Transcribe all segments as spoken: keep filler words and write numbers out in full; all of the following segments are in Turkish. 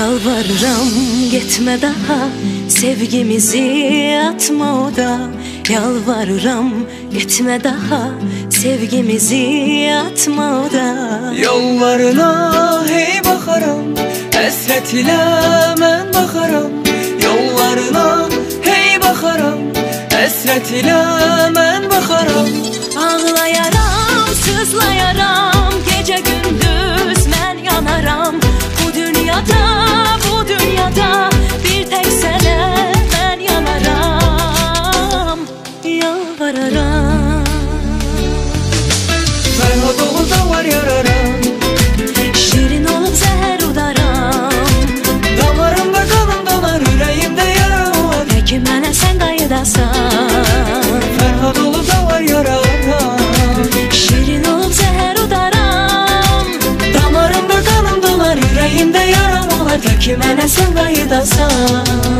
Yalvarırım gitme daha, sevgimizi atma oda. Yalvarırım gitme daha, sevgimizi atma oda. Yollarına hey bakaram, hasret ile mən bakaram. Yollarına hey bakaram, hasret ile mən bakaram. Ağlayaram, sızlayaram, gece gündüz mən yanaram. Bu dünyada, bu dünyada bir tek sənə mən yanaram. Yalvararam. Ferhat olup davar yararam, şirin olup zəhər udaram. damarımda kanım donar, yüreğimde yara var. Peki mənə sən qayıdasan. Ferhat olup davar yararam, şirin olup zəhər udaram. damarımda kanım donar, yüreğimde yaram olar. Peki mənə sən qayıdasan.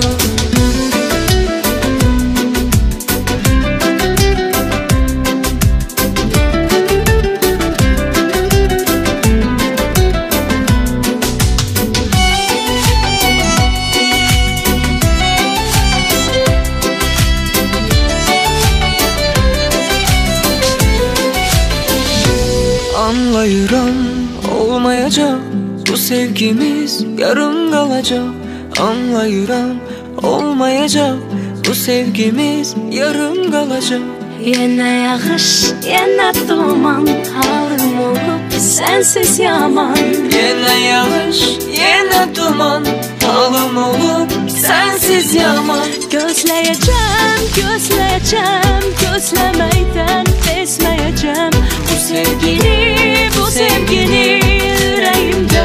Anlayıram, olmayacak bu sevgimiz, yarım kalacak. Anlayıram, olmayacak bu sevgimiz, yarım kalacak. Yenə yağış, yenə duman, halım olub sensiz yaman. Yenə yağış, yenə duman, halım olub sensiz yaman. Gözləyəcəm, gözləyəcəm, gözləməkdən bezməyəcəm. Bu sevgini, bu sevgini ürəyimdə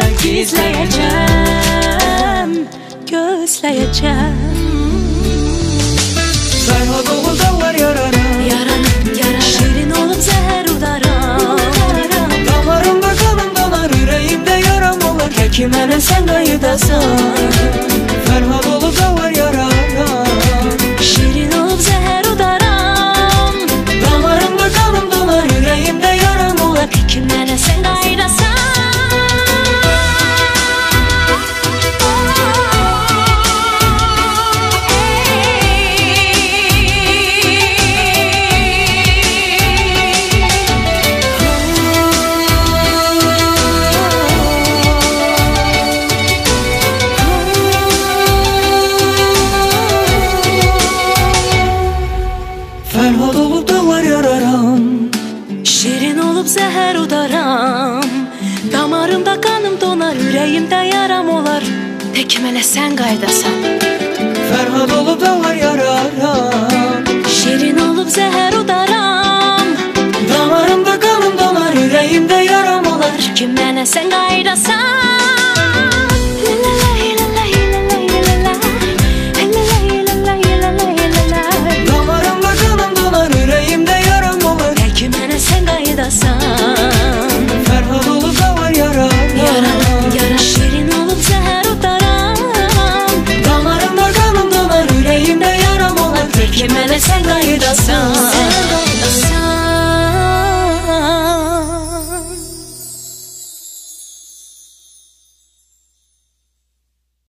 gizləyəcəm. Gözləyəcəm. Ferhat olup davar yararam, Yararam, yararam, şirin olup zəhər udaram. damarımda kanım donar, yüreğimde yaram olar. Peki mənə sən qayıdasan. Ferhat olup davar yararam, şirin olup zəhər udaram. damarımda kanım donar, yüreğimde yaram olar. Peki mənə sən qayıdasan. Ferhat olup davar yararam, Şirin olup zəhər udaram. Damarımda kanım donar, ürəyimdə yaram olar. Peki mənə sən qayıdasan. Ferhat olup davar yararam, Şirin olup zəhər udaram. damarımda kanım donar, yüreğimde yaram olar. Peki mənə sən qayıdasan.